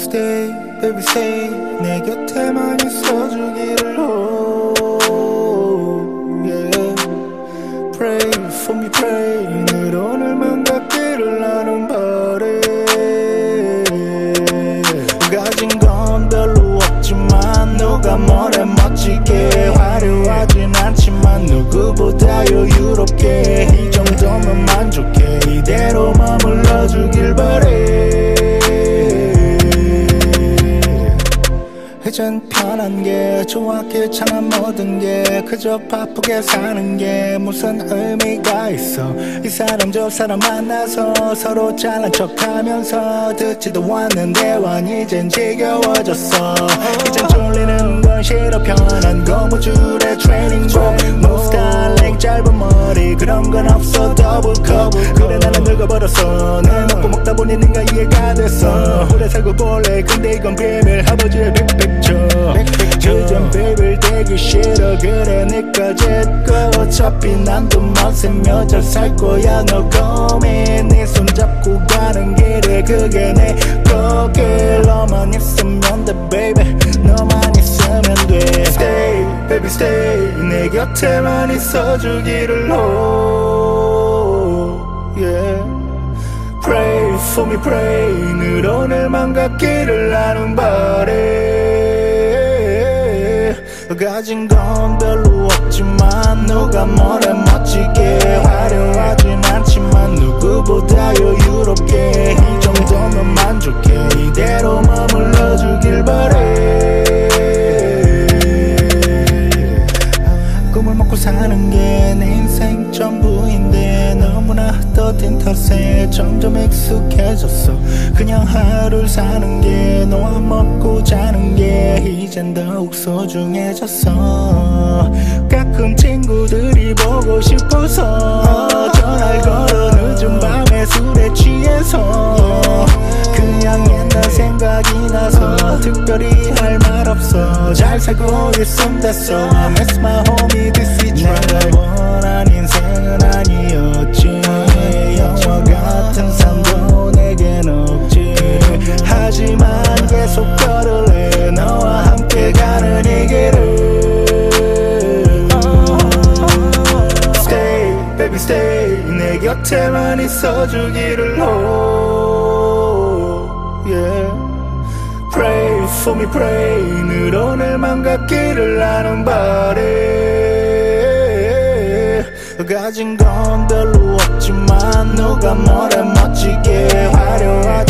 stay, baby stay. 내 곁에만 있어주기를 yeah. Pray for me, pray. 늘 오늘만 같기를 나는 바래. 가진 건 별로 없지만 누가 뭐래 멋지게 화려하진 않지만 누구보다 여유롭게 이 정도면 만족해. 이대로 머물러주길 바래. 이젠 편한 게 좋아 귀찮은 모든 게 그저 바쁘게 사는 게 무슨 의미가 있어. 이 사람 저 사람 만나서 서로 잘난 척하면서 듣지도 않는 대화는 이젠 지겨워졌어. 이젠 졸리는 건 싫어. 편한 고무줄에 트레이닝복 Move style 짧은 머리 그런 건 없어 더블컵. 그래 나는 늙어버렸어. 늘 먹고 먹다 보니 네가 이해가 됐어. 오래 살고 볼래 근데 이건 비밀. 아버지의 빅픽처. 요즘 베이비를 대기 싫어. 그래 니까 짓고 어차피 난 또 멋스며져 살 거야. 너 고민 네 손잡고 가는 길에 그게 내 거길. 너만 있으면 돼 baby. 너만 있으면 돼. Stay baby stay. 내 곁에만 있어주기를 yeah. Pray for me pray. 늘 오늘만 같기를 나는 바래. 가진 건 별로 없지만 누가 뭐래 멋지게 화려하진 않지만 누구보다 여유롭게 이 정도면 만족해. 이대로 머물러주길 바래. 꿈을 먹고 사는 게 내 인생 전부인데 너무나 떠든 탓에 점점 익숙해졌어. 그냥 하루를 사는 게 너와 먹고 자는 게 이젠 더욱 소중해졌어. 가끔 친구들이 보고 싶어서 전화를 걸어 늦은 밤에 술에 취해서 그냥 옛날 생각이 나서 특별히 할 말 없어. 잘 살고 있음 됐어. I miss my homie this is 내가 원한 인생은 아니었지. 영화 같은 삶도 내겐 없지. 하지만 계속 걸을래 너와 함께 가는 이 길을. Stay baby stay. 내 곁에만 있어주기를 yeah. Pray for me pray. 늘 오늘만 같기를 나는 바래. 가진 건 별로 없지만 누가 뭐래 멋지게 화려하지